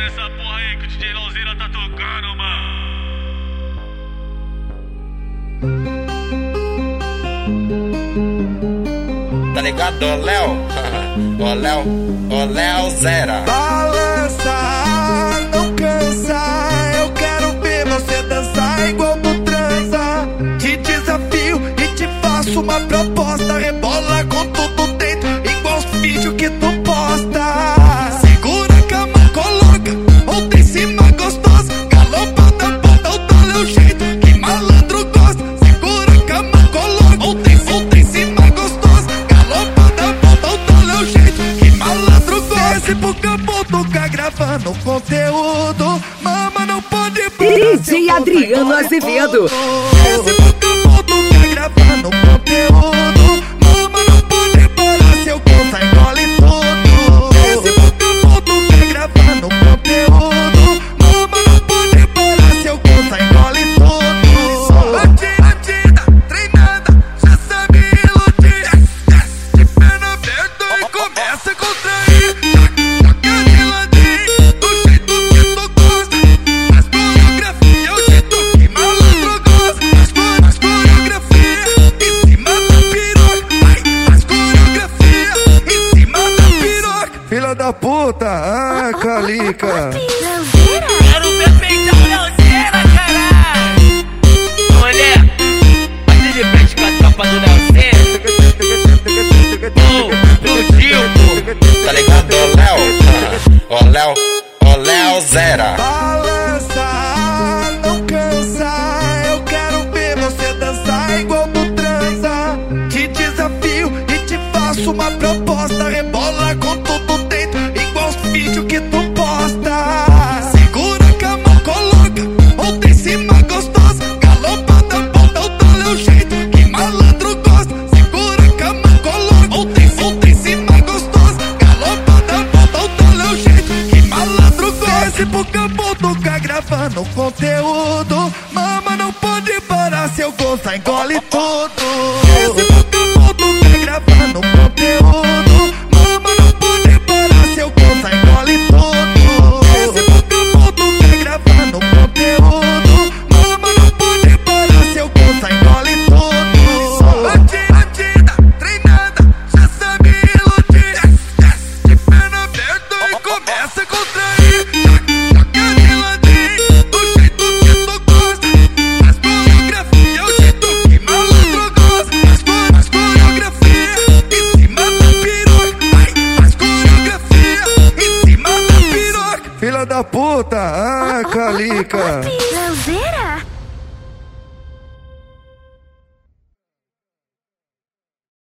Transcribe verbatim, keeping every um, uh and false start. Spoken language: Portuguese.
nessa porra aí que o D J Lauzeira tá tocando, mano. Tá ligado, ô Léo? Ô Léo, ô Léo Zera. Balança, não cansa. Eu quero ver você dançar igual tu transa. Te desafio e te faço uma proposta. Rebola com tudo dentro, igual os vídeos que tu posta. Segura a cama, coloca outra em cima gostosa. Galopada, bota o dole é o jeito que malandro gosta. Segura a cama, coloca outra em outra em cima gostosa. Galopada, bota o dole é o jeito que malandro gosta. Desce pro campo, toca gravando conteúdo. Mama não pode parar. D J Adriano Azevedo. Desce pro campo, toca gravando conteúdo. Mama não pode parar, seu gosto engole tudo. Desce pro campo, toca gravando conteúdo. Mama não pode parar, seu gosto engole tudo. Bandida, treinada, já sabe iludir. De perna aberta e começa a contrair. Joga de ladinho, do jeito que tu gosta. As coreografias, o jeito que malandro gosta. As, co as coreografias em cima da piroca. Ai, as coreografias em cima da piroca. Filha da puta, ah, calica. Quero ver peitão Lauzeira, caralho. Olha, bate de frente com a tropa do Lauzeira. Oh, do Gilco. Tá ligado, ô Léo? Ô Léo, ô Léo Zera. Balança, não cansa. Eu quero ver você dançar igual tu transa. Te desafio e te faço uma proposta. Rebola com tudo dentro, igual os vídeos que tu posta. Segura a cama, coloca outra em cima gostosa. Galopada, bota o dole é o jeito que malandro gosta. Segura a cama, coloca outra em outra em cima gostosa. Galopada, bota o dole é o jeito que malandro gosta. Desce pro campo, toca gravando conteúdo. Mama não pode parar, seu gosto engole tudo. Desce pro campo, toca gravando conteúdo. Mama não pode parar, seu gosto engole tudo. Desce pro campo, toca gravando conteúdo. Mama não pode parar, seu gosto engole tudo. Bandida, treinada, já sabe iludir. De perna aberta e começa a contrair. Joga de ladinho, do jeito que tu gosta. As coreografias, o jeito que malandro gosta. As, co as coreografias em cima da piroca. Ai, as coreografias em cima da piroca. Filha da puta, ah, calica.